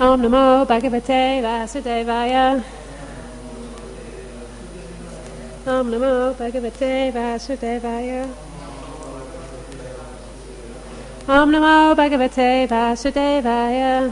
Om Namo Bhagavate Vasudevaya. Om Namo Bhagavate Vasudevaya. Om Namo Bhagavate Vasudevaya.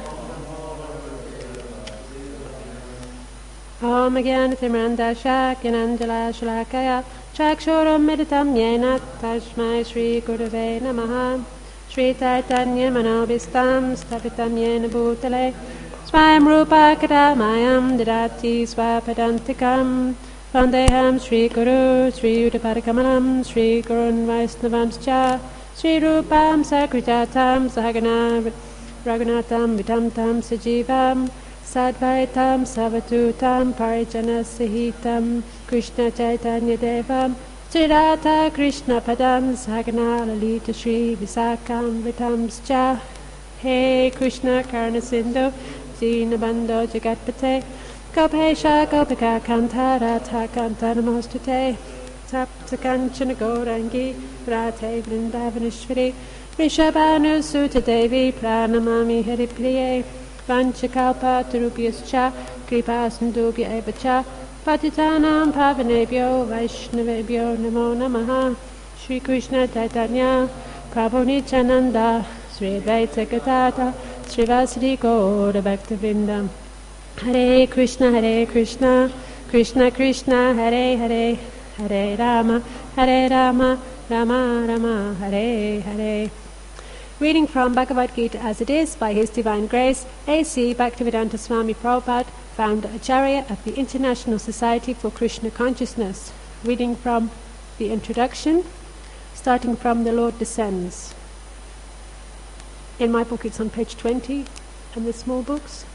Om Jnanatimrandasha Gyananjala Shalakaya Chakshuram Meditam Yena Tashmai Shri Gurave Namaha. Shri Chaitanya Manobhistam Stapitam Yena Bhutale Swayam Rupa Kadamayam Didati Swapadantikam Vandeham Shri Guru Shri Udapadakamalam Shri Gurun Vaisnavamscha Shri Rupam Sakrijatam Sahagana Raghunatam Vitamtam Sajivam Sadvaitam Savatutam Parijana Sahitam Krishna Chaitanya Devam Srirata Krishna Padam Sahagana Lalita Shri Visakam Vitamscha. Hey Krishna Karna Sindhu Dinabando Jagatpate Gopesha Gopika Kantara Takanta Namostate Saptakanchana Gaurangi Rate Vrindavaneshwari Rishabhanu Sutta Devi Pranamami Haripriye Vanchakalpa Tarubhyascha Kripa Sindhubhya Evacha Patitanam Pavanebhyo Vaishnavebhyo Namo Namaha. Shri Krishna Chaitanya Prabhu Nityananda Sri Advaita Gadadhara Srivasadi Gaura Bhaktivinoda. Hare Krishna, Krishna Krishna, Hare Hare, Hare Rama, Rama Rama, Hare Hare. Reading from Bhagavad Gita as it is by His Divine Grace, A.C. Bhaktivedanta Swami Prabhupada, Founder Acharya of the International Society for Krishna Consciousness. Reading from the introduction, starting from The Lord Descends. In my book it's on page 20, and the small books.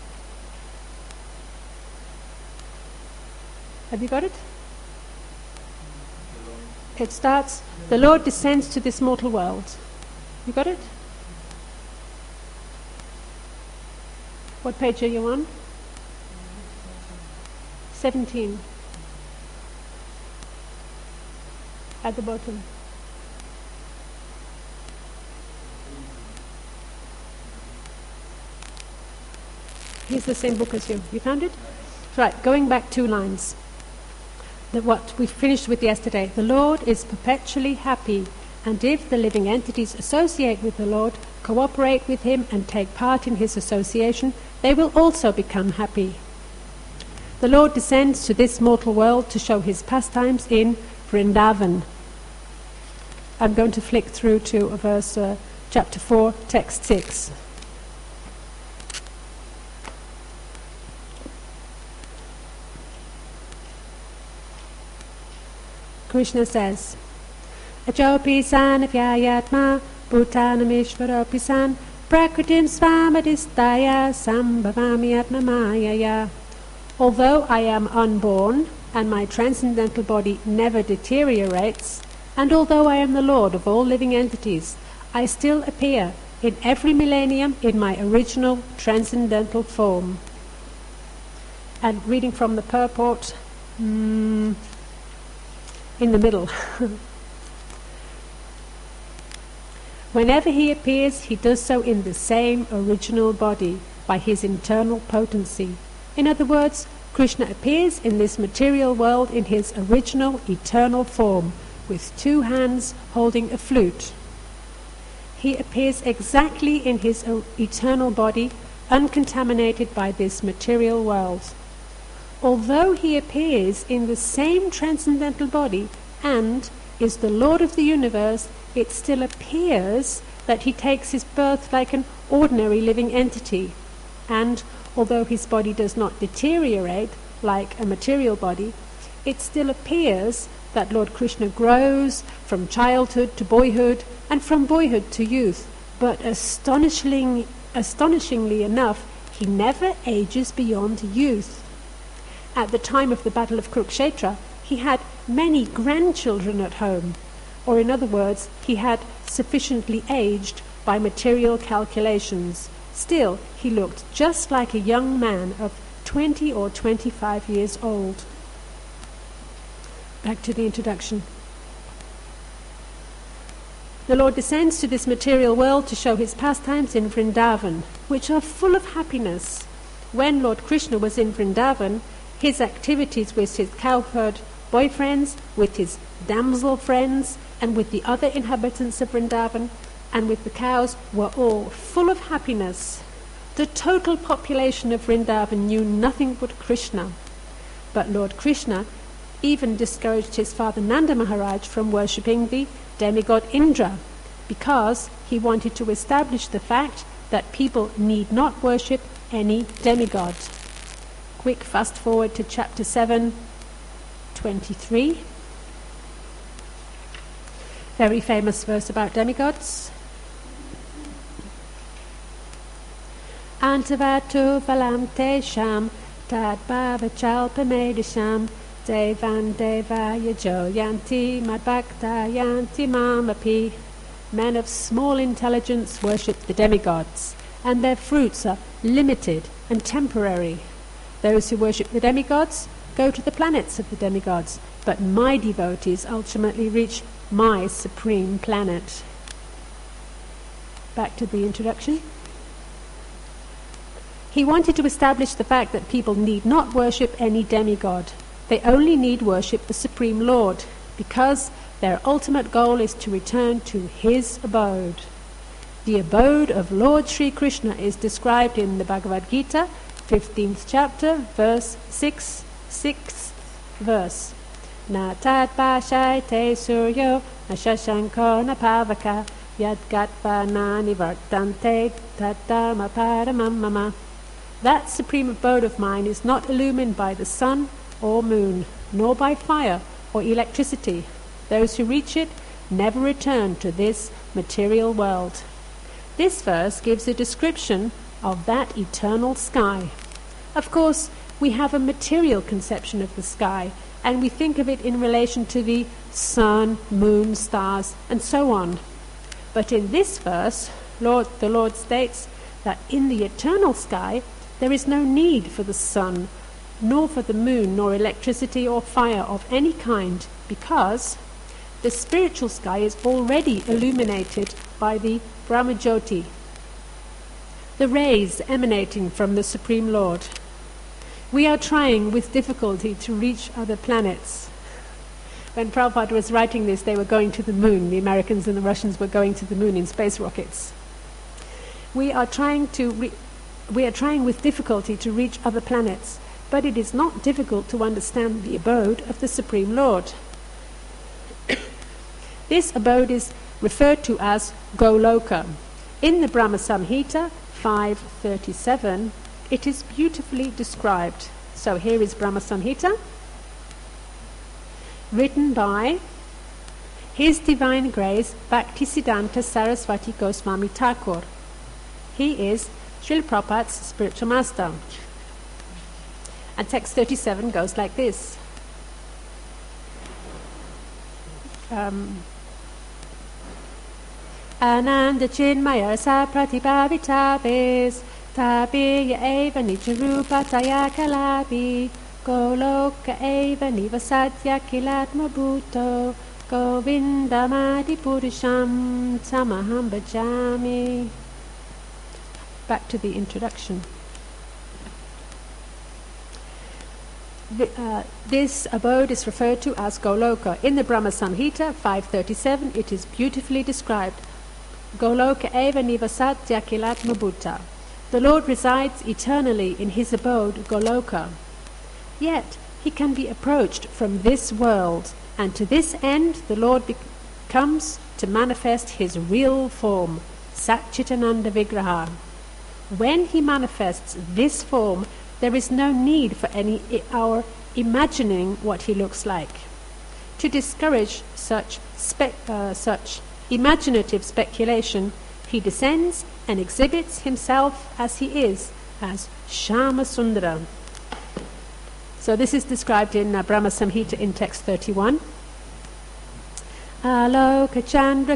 Have you got it? It starts, the Lord descends to this mortal world. You got it? What page are you on? 17. At the bottom. Here's the same book as you. You found it? Right, going back 2 lines. What we finished with yesterday. The Lord is perpetually happy, and if the living entities associate with the Lord, cooperate with Him and take part in His association, they will also become happy. The Lord descends to this mortal world to show His pastimes in Vrindavan. I'm going to flick through to verse chapter 4, text 6. Krishna says, Ajopi san vyayatma bhutanamishvaropi san prakritim svamadistaya sambhavami atmamayaya. Although I am unborn and my transcendental body never deteriorates, and although I am the Lord of all living entities, I still appear in every millennium in my original transcendental form. And reading from the purport, in the middle. Whenever He appears, He does so in the same original body, by His internal potency. In other words, Krishna appears in this material world in His original eternal form, with 2 hands holding a flute. He appears exactly in His eternal body, uncontaminated by this material world. Although He appears in the same transcendental body and is the Lord of the universe, it still appears that He takes His birth like an ordinary living entity. And although His body does not deteriorate like a material body, it still appears that Lord Krishna grows from childhood to boyhood and from boyhood to youth. But astonishingly enough, He never ages beyond youth. At the time of the Battle of Kurukshetra, He had many grandchildren at home, or in other words, He had sufficiently aged by material calculations. Still, He looked just like a young man of 20 or 25 years old. Back to the introduction. The Lord descends to this material world to show His pastimes in Vrindavan, which are full of happiness. when Lord Krishna was in Vrindavan, his activities with his cowherd boyfriends, with his damsel friends, and with the other inhabitants of Vrindavan, and with the cows, were all full of happiness. The total population of Vrindavan knew nothing but Krishna. But Lord Krishna even discouraged his father Nanda Maharaj from worshipping the demigod Indra, because he wanted to establish the fact that people need not worship any demigod. Quick fast forward to chapter 7, 23. Very famous verse about demigods. Antavatu valam tesham tad bhavachalpamedisham devan devaya joyanti madbhakta yanti mamapi. Men of small intelligence worship the demigods, and their fruits are limited and temporary. Those who worship the demigods go to the planets of the demigods, but my devotees ultimately reach my supreme planet. Back to the introduction. He wanted to establish the fact that people need not worship any demigod. They only need worship the Supreme Lord, because their ultimate goal is to return to his abode. The abode of Lord Sri Krishna is described in the Bhagavad Gita, 15th chapter, verse 6, 6th verse. Na tat pashaite suryo na shashanko na pavaka yad gatva na nivartante tat dharma paramam mama. That supreme abode of mine is not illumined by the sun or moon, nor by fire or electricity. Those who reach it never return to this material world. This verse gives a description of that eternal sky. Of course, we have a material conception of the sky, and we think of it in relation to the sun, moon, stars, and so on. But in this verse, the Lord states that in the eternal sky, there is no need for the sun, nor for the moon, nor electricity or fire of any kind, because the spiritual sky is already illuminated by the Brahmajyoti, the rays emanating from the Supreme Lord. We are trying with difficulty to reach other planets. When Prabhupada was writing this, they were going to the moon. The Americans and the Russians were going to the moon in space rockets. We are trying with difficulty to reach other planets, but it is not difficult to understand the abode of the Supreme Lord. This abode is referred to as Goloka. In the Brahma Samhita 5.37, it is beautifully described. So here is Brahma Samhita, written by His Divine Grace Bhaktisiddhanta Saraswati Goswami Thakur. He is Srila Prabhupada's spiritual master. And text 37 goes like this. Ananda Chinmaya Sa Pratibhavita Ves Tabi Eva Nicharupa Taya Kalabi Goloka Eva Nivasatya Kilatma Bhuto Govindamadi Purusham Samaham Bhajami. Back to the introduction. This abode is referred to as Goloka. In the Brahma Samhita 5.37, it is beautifully described. Goloka eva nivasatya kilatma bhuta. The Lord resides eternally in his abode, Goloka. Yet he can be approached from this world, and to this end the Lord comes to manifest his real form, Satchitananda Vigraha. When he manifests this form, there is no need for our imagining what he looks like. To discourage such imaginative speculation, he descends and exhibits himself as he is, as Shama Sundara. So this is described in Brahma Samhita in text 31. Aloka Chandra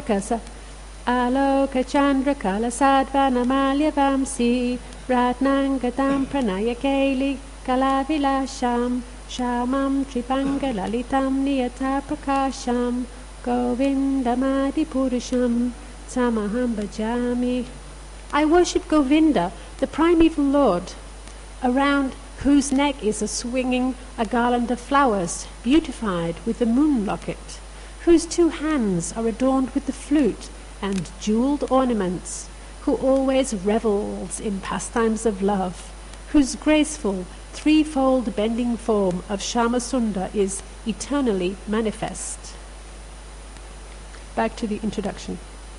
Kala Sadvana Malya Vamsi Ratnangatam Pranaya Keli Kalavilasham Shamam Tripanga Lalitam Niyata Prakasham Govindamadi Purusham Samaham Bhajami. I worship Govinda, the primeval Lord. around whose neck is swinging a garland of flowers, beautified with the moon locket, whose 2 hands are adorned with the flute and jewelled ornaments, who always revels in pastimes of love, whose graceful, 3-fold bending form of Shyamasundara is eternally manifest. Back to the introduction.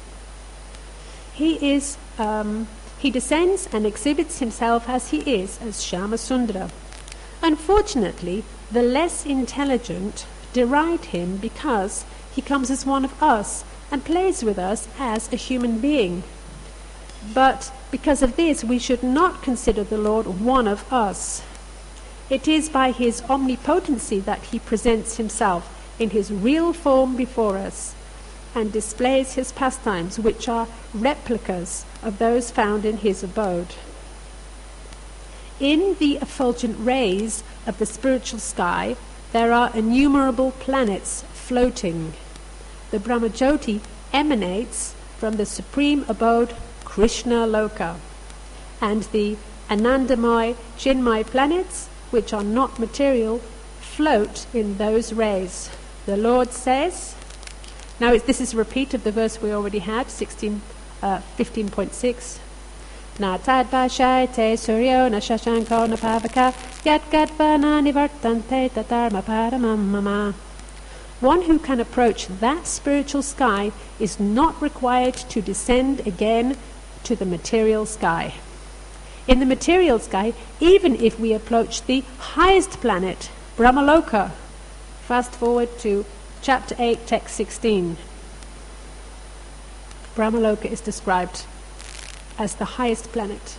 He descends and exhibits himself as he is, as Shyamasundara. Unfortunately, the less intelligent deride him because he comes as one of us and plays with us as a human being. But because of this, we should not consider the Lord one of us. It is by his omnipotency that he presents himself in his real form before us and displays his pastimes, which are replicas of those found in his abode. In the effulgent rays of the spiritual sky, there are innumerable planets floating. The Brahmajyoti emanates from the supreme abode Krishna Loka, and the Anandamaya Chinmaya planets, which are not material, float in those rays. The Lord says, now this is a repeat of the verse we already had, 15.6. Na tadvashayate suryo na shashanko na pavaka yat gadvana nivartante tatarma paramamama. One who can approach that spiritual sky is not required to descend again to the material sky. In the material sky, even if we approach the highest planet, Brahmaloka, fast forward to chapter 8, text 16. Brahmaloka is described as the highest planet.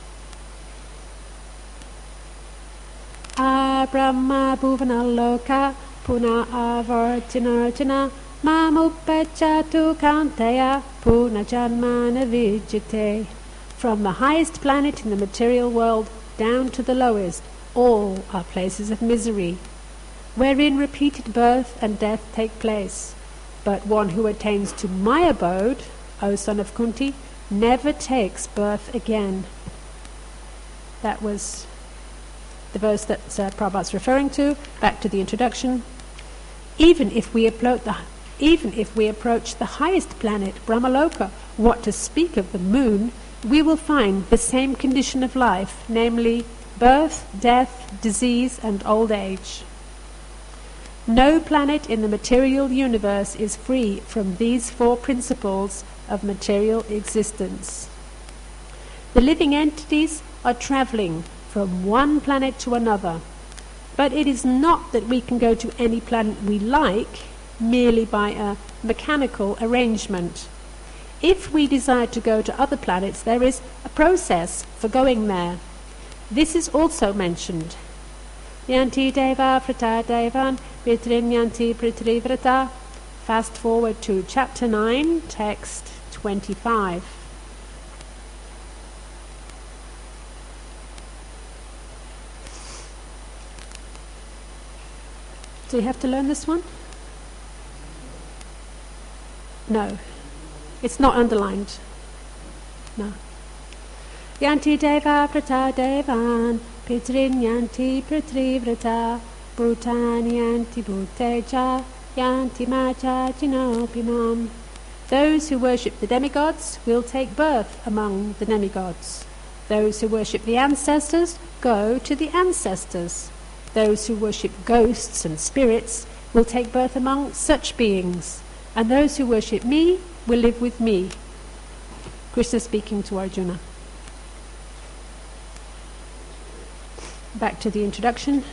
Brahma bhuvanaloka puna avartinarjana mamupachatu kanteya puna janmana vijite. From the highest planet in the material world down to the lowest, all are places of misery, wherein repeated birth and death take place. But one who attains to my abode, O son of Kunti, never takes birth again. That was the verse that Prabhupada's referring to. Back to the introduction. Even if we approach the highest planet, Brahmaloka, what to speak of the moon, we will find the same condition of life, namely birth, death, disease, and old age. No planet in the material universe is free from these 4 principles of material existence. The living entities are travelling from one planet to another, but it is not that we can go to any planet we like merely by a mechanical arrangement. If we desire to go to other planets, there is a process for going there. This is also mentioned. Yanti deva vrata devan pitrin yanti pritri vrata. Fast forward to chapter 9, text 25. Do you have to learn this one? No. It's not underlined. No. Yanti deva vrata devan pitrin yanti pritri vrata bhutani yanti bhuteja yanti macha jinopimam. Those who worship the demigods will take birth among the demigods. Those who worship the ancestors go to the ancestors. Those who worship ghosts and spirits will take birth among such beings. And those who worship me will live with me. Krishna speaking to Arjuna. Back to the introduction.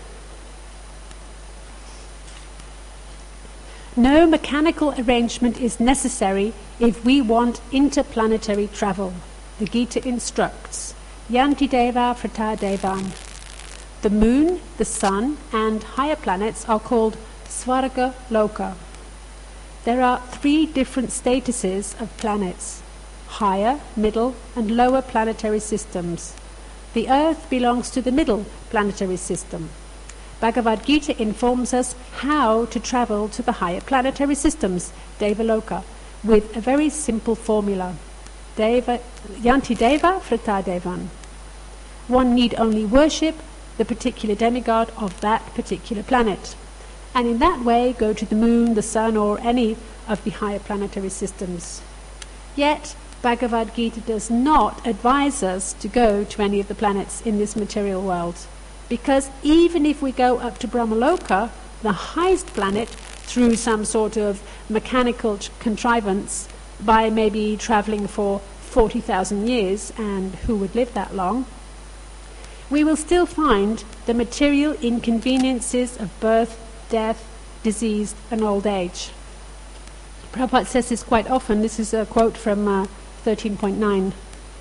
No mechanical arrangement is necessary if we want interplanetary travel. The Gita instructs, Yanti deva vrata devan. The moon, the sun, and higher planets are called Svarga Loka. There are 3 different statuses of planets: higher, middle, and lower planetary systems. The Earth belongs to the middle planetary system. Bhagavad Gita informs us how to travel to the higher planetary systems, Devaloka, with a very simple formula. Yanti deva vrata devan. one need only worship the particular demigod of that particular planet, and in that way go to the moon, the sun, or any of the higher planetary systems. Yet, Bhagavad Gita does not advise us to go to any of the planets in this material world, because even if we go up to Brahmaloka, the highest planet, through some sort of mechanical contrivance, by maybe travelling for 40,000 years, and who would live that long, we will still find the material inconveniences of birth, death, disease, and old age. Prabhupada says this quite often. This is a quote from 13.9.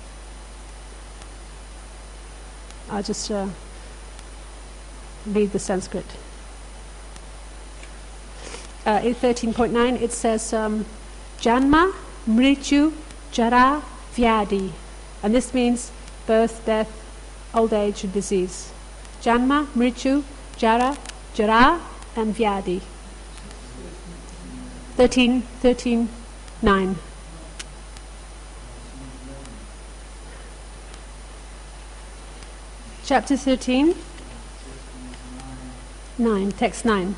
I'll just read the Sanskrit. In 13.9 it says Janma, Mrityu, Jara, Vyadi. And this means birth, death, old age and disease. Janma, Mrityu, Jara, and Vyadi. 13.9. Chapter 13, 9, text 9.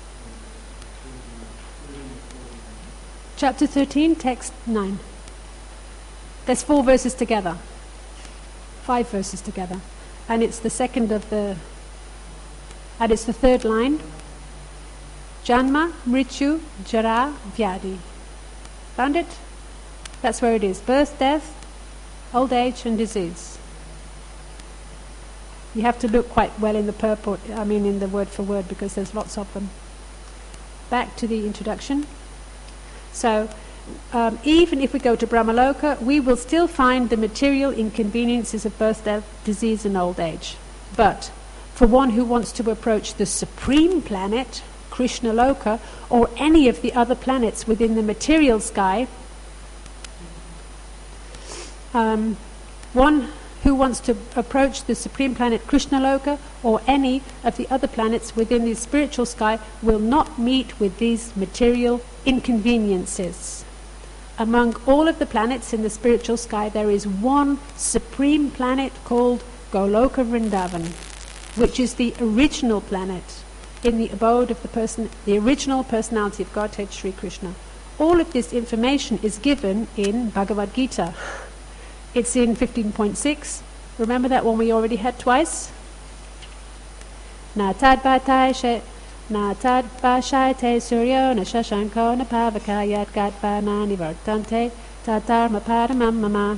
Chapter 13, text 9. There's 4 verses together. 5 verses together. And it's the second of the... And it's the third line. Janma, Mrityu, Jara, Vyadi. Found it? That's where it is. Birth, death, old age and disease. You have to look quite well in the purport, in the word for word, because there's lots of them. Back to the introduction. So, even if we go to Brahmaloka, we will still find the material inconveniences of birth, death, disease and old age. But for one who wants to approach the supreme planet, Krishna Loka, or any of the other planets within the material sky, one who wants to approach the supreme planet Krishna Loka or any of the other planets within the spiritual sky will not meet with these material inconveniences. Among all of the planets in the spiritual sky, there is one supreme planet called Goloka Vrindavan, which is the original planet in the abode of the original personality of Godhead Sri Krishna. All of this information is given in Bhagavad Gita. It's in 15.6. Remember that one we already had twice? Na tad bhashayate suryo na shashanko na pavakayat gatvana nivartante tatarma paramam mama.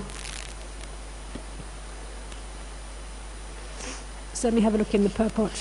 So let me have a look in the purport.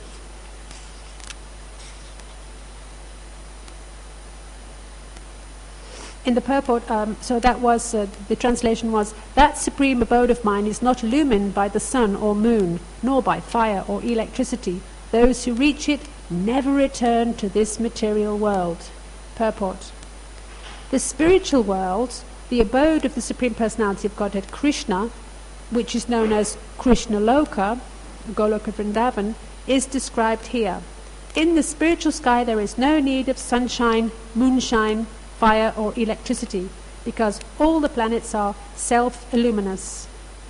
In the purport, so that was, the translation was, that supreme abode of mine is not illumined by the sun or moon, nor by fire or electricity. Those who reach it never return to this material world. Purport. The spiritual world, the abode of the Supreme Personality of Godhead Krishna, which is known as Krishna Loka, Goloka Vrindavan, is described here. In the spiritual sky there is no need of sunshine, moonshine, fire or electricity, because all the planets are self-illuminous.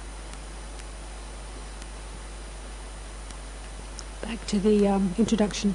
Back to the introduction.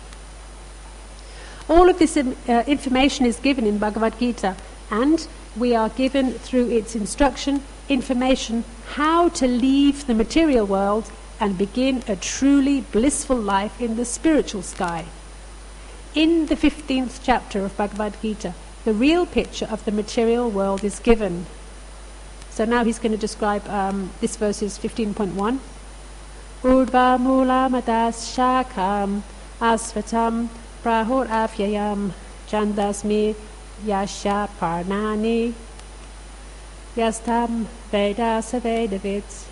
All of this information is given in Bhagavad Gita, and we are given through its instruction information how to leave the material world and begin a truly blissful life in the spiritual sky. In the 15th chapter of Bhagavad Gita, the real picture of the material world is given. So now he's going to describe, this verse is 15.1. Urdva mula matas shakam asvatam prahur afyayam chandasmi yasha parnani yastam vedasa vedavits.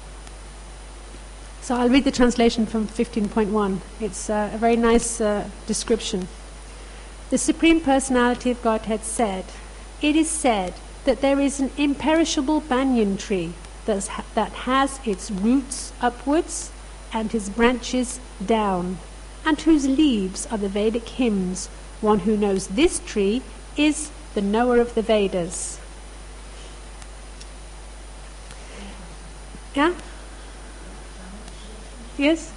So I'll read the translation from 15.1. It's a very nice description. The Supreme Personality of Godhead said, "It is said that there is an imperishable banyan tree that has its roots upwards and its branches down, and whose leaves are the Vedic hymns. One who knows this tree is the knower of the Vedas." Yeah? Yes?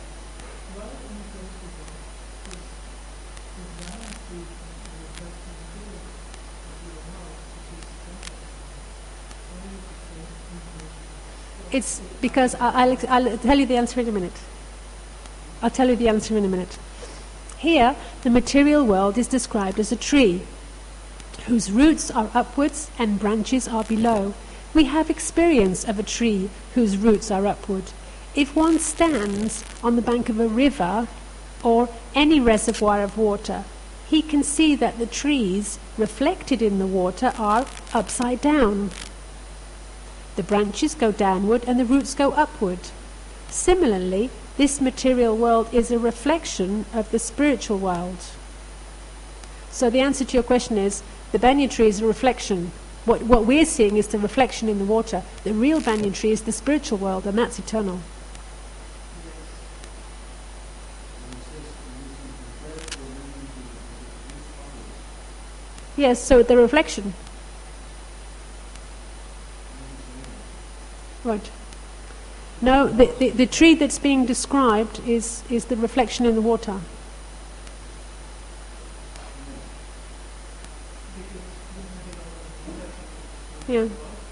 It's because I'll tell you the answer in a minute. I'll tell you the answer in a minute. Here, the material world is described as a tree, whose roots are upwards and branches are below. We have experience of a tree whose roots are upward. If one stands on the bank of a river or any reservoir of water, he can see that the trees reflected in the water are upside down. The branches go downward and the roots go upward. Similarly, this material world is a reflection of the spiritual world. So the answer to your question is, the banyan tree is a reflection. What we're seeing is the reflection in the water. The real banyan tree is the spiritual world, and that's eternal. Yes, so the reflection. Right. No, the tree that's being described is the reflection in the water. Yeah.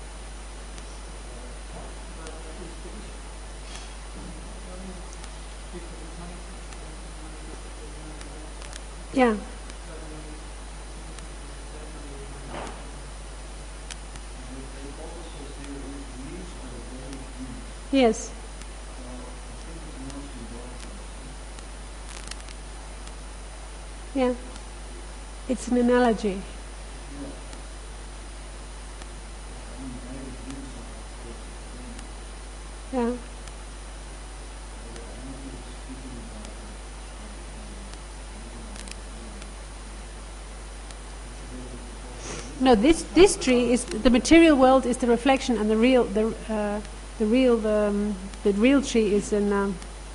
Yeah. Yes. Yeah. It's an analogy. Yeah. No, this tree is the material world is the reflection, and the real tree is in.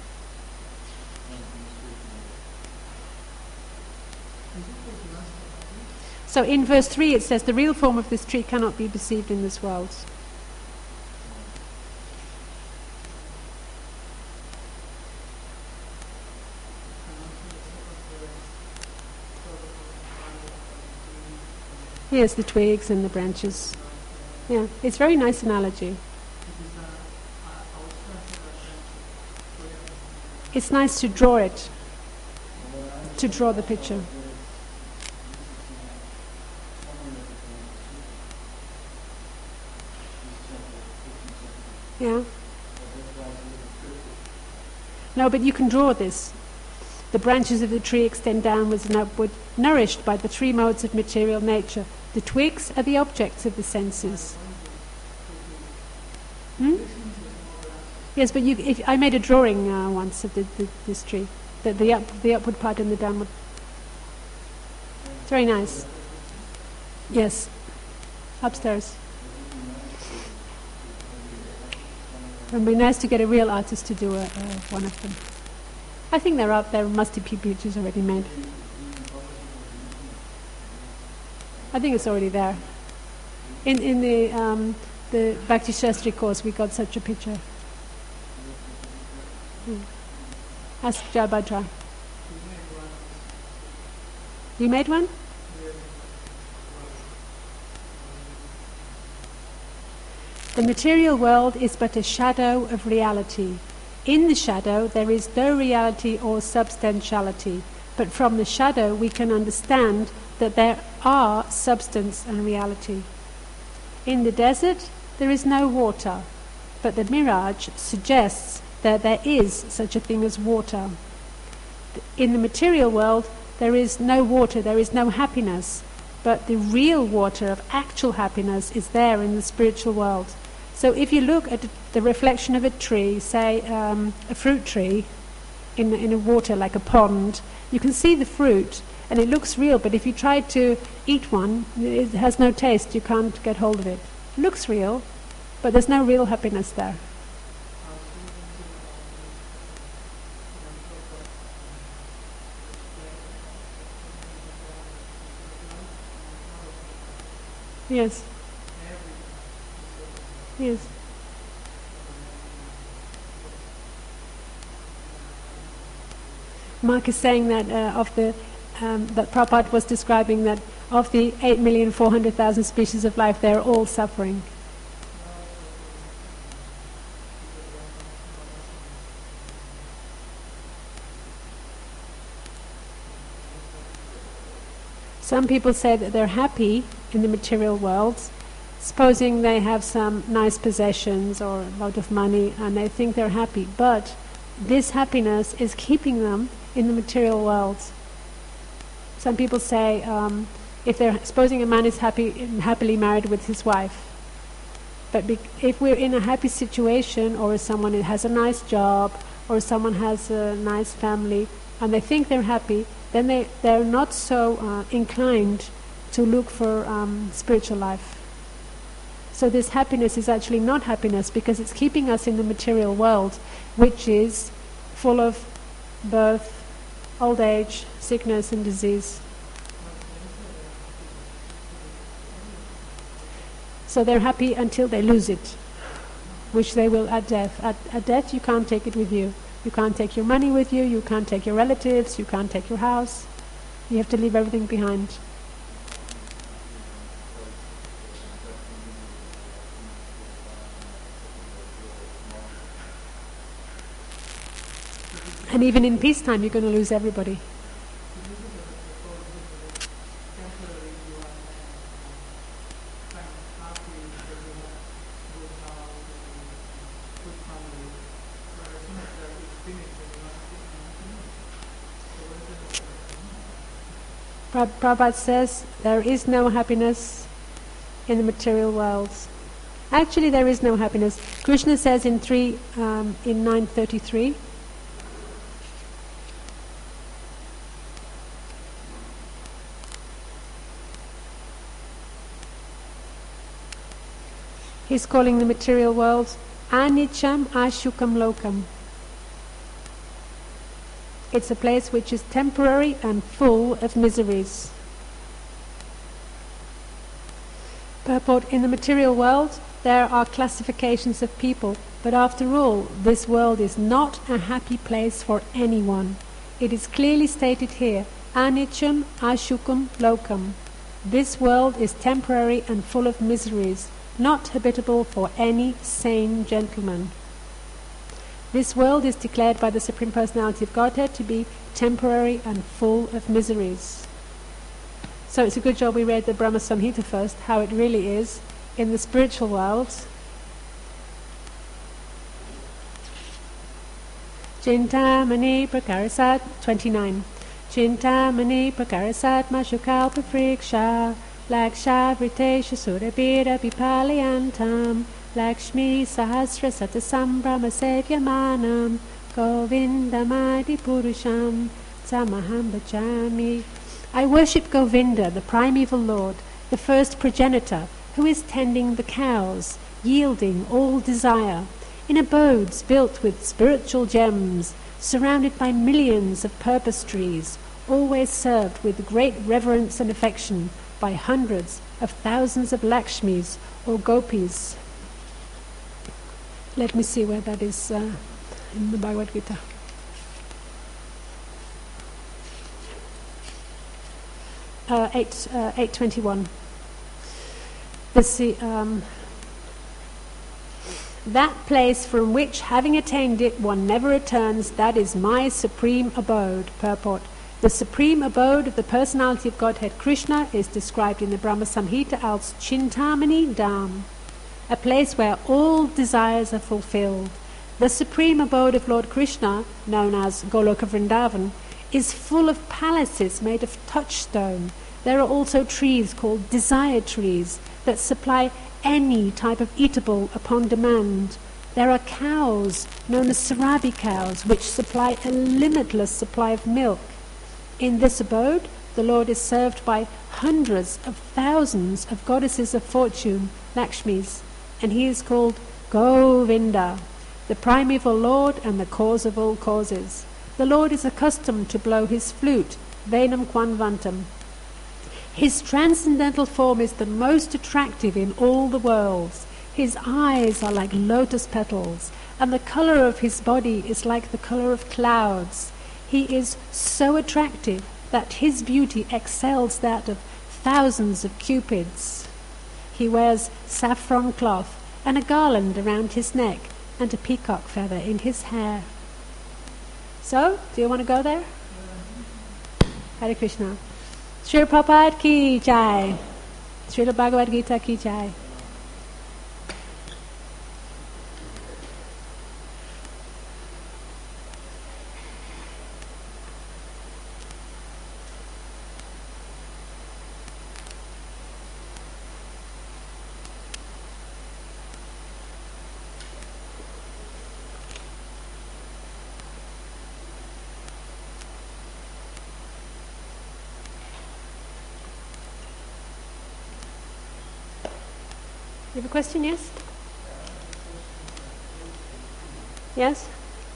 So in verse 3 it says, the real form of this tree cannot be perceived in this world. Yes, the twigs and the branches. Yeah, it's a very nice analogy. It's nice to draw it, to draw the picture. Yeah. No, but you can draw this. The branches of the tree extend downwards and upward, nourished by the three modes of material nature. The twigs are the objects of the senses. Hmm? Yes, but I made a drawing once of this tree. The upward part and the downward. It's very nice. Yes. Upstairs. It would be nice to get a real artist to do one of them. I think they're out there. Must be pictures already made. I think it's already there. In the Bhakti Shastri course, we got such a picture. Ask Jayabhadra. You made one? The material world is but a shadow of reality. In the shadow there is no reality or substantiality, but from the shadow we can understand that there are substance and reality. In the desert there is no water, but the mirage suggests that there is such a thing as water. In the material world there is no water, there is no happiness, but the real water of actual happiness is there in the spiritual world. So if you look at the reflection of a tree, say a fruit tree, in a water like a pond, you can see the fruit and it looks real, but if you try to eat one, it has no taste, you can't get hold of it. It looks real, but there's no real happiness there. Yes. Yes. Mark is saying that that Prabhupada was describing that of the 8,400,000 species of life, they are all suffering. Some people say that they're happy in the material world, supposing they have some nice possessions or a lot of money, and they think they're happy. But this happiness is keeping them in the material world. Some people say, if they're supposing a man is happily married with his wife, but if we're in a happy situation, or someone has a nice job, or someone has a nice family, and they think they're happy, then they're not so inclined to look for spiritual life. So this happiness is actually not happiness, because it's keeping us in the material world, which is full of birth, old age, sickness and disease. So they're happy until they lose it, which they will at death. At death you can't take it with you. You can't take your money with you, you can't take your relatives, you can't take your house. You have to leave everything behind. And even in peacetime you're going to lose everybody. Prabhupada says there is no happiness in the material world. Actually, there is no happiness. Krishna says in 933, he's calling the material world Anicham Ashukam Lokam. It's a place which is temporary and full of miseries. Purport: in the material world there are classifications of people, but after all, this world is not a happy place for anyone. It is clearly stated here, Anicham Ashukam Lokam. This world is temporary and full of miseries, not habitable for any sane gentleman. This world is declared by the Supreme Personality of Godhead to be temporary and full of miseries. So it's a good job we read the Brahma Samhita first, how it really is in the spiritual world. Chintamani Prakarasat 29. Chintamani Prakarasat Mashukalpa Friksha Laksha Vritesha Surabira Pipalayantam Lakshmi Sahasra Satasambhrama Sevyamanam Govindamadi Purusham Tamaham Bhajami. I worship Govinda, the primeval Lord, the first progenitor, who is tending the cows, yielding all desire, in abodes built with spiritual gems, surrounded by millions of purpose trees, always served with great reverence and affection by hundreds of thousands of Lakshmis or Gopis. Let me see where that is in the Bhagavad Gita. Uh, 821. That place from which, having attained it, one never returns, that is my supreme abode. Purport: the supreme abode of the personality of Godhead Krishna is described in the Brahma Samhita as Chintamani Dham, a place where all desires are fulfilled. The supreme abode of Lord Krishna, known as Goloka Vrindavan, is full of palaces made of touchstone. There are also trees called desire trees that supply any type of eatable upon demand. There are cows known as Sarabi cows which supply a limitless supply of milk. In this abode, the Lord is served by hundreds of thousands of goddesses of fortune, Lakshmis, and he is called Govinda, the primeval Lord and the cause of all causes. The Lord is accustomed to blow his flute, Venam Kwanvantam. His transcendental form is the most attractive in all the worlds. His eyes are like lotus petals, and the color of his body is like the color of clouds. He is so attractive that his beauty excels that of thousands of cupids. He wears saffron cloth and a garland around his neck and a peacock feather in his hair. So, do you want to go there? Hare Krishna. Srila Prabhupada ki jai. Srila Bhagavad Gita ki jai. You have a question, yes? Yes?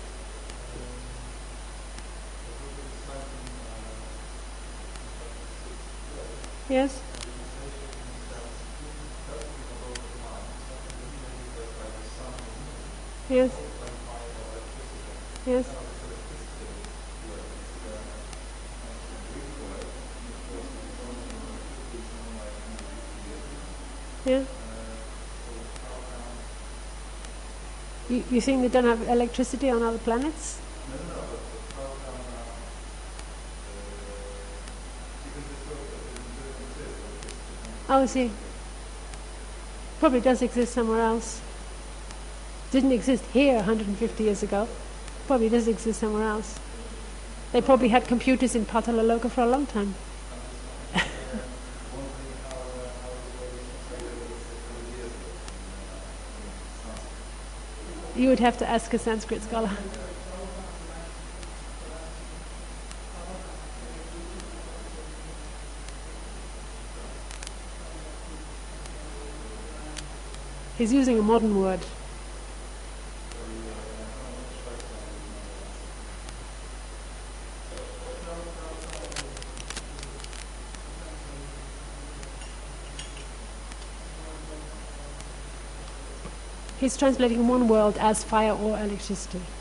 Yes? Yes? Yes? Yeah? You think they don't have electricity on other planets? Oh, I see. Probably does exist somewhere else. Didn't exist here 150 years ago. Probably does exist somewhere else. They probably had computers in Patalaloka for a long time. You would have to ask a Sanskrit scholar. He's using a modern word. He's translating one world as fire or electricity.